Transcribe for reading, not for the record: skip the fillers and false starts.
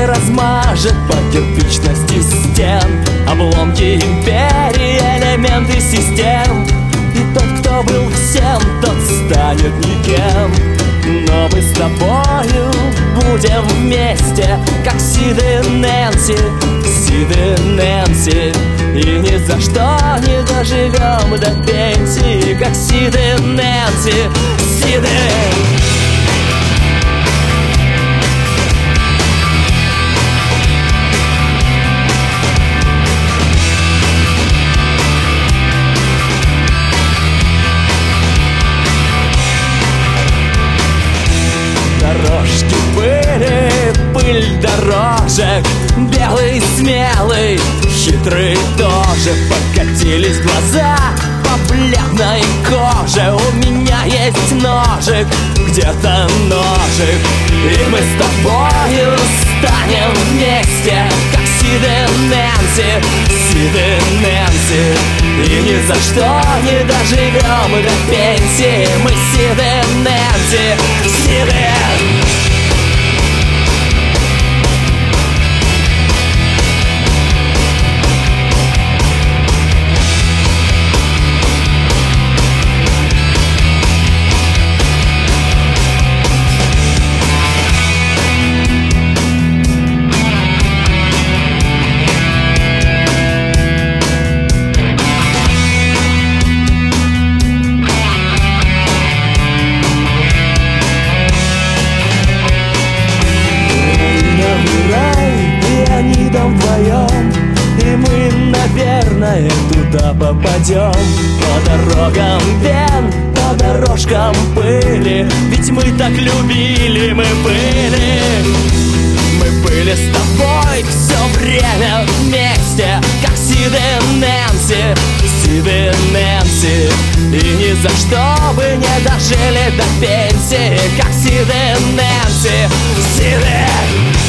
и размажет по кирпичности стен обломки империи, элементы систем. И тот, кто был всем, тот станет никем. Но мы с тобою будем вместе, как Сид и Нэнси, Сид и Нэнси. И ни за что не доживем до пенсии, как Сид и Нэнси, Сид и... Дорожки пыли, пыль дорожек, белый, смелый, хитрый тоже. Покатились глаза по бледной коже. У меня есть ножик, где-то ножик. И мы с тобою станем вместе, как Сид и Нэнси, Сид и Нэнси. И ни за что не доживем до пенсии. Мы Сид и Нэнси, Сид и... Вдвоем, и мы, наверное, туда попадем. По дорогам вен, по дорожкам пыли, ведь мы так любили, мы были. Мы были с тобой все время вместе, как Сид и Нэнси, Сид и Нэнси. И ни за что бы не дожили до пенсии, как Сид и Нэнси, Сид и...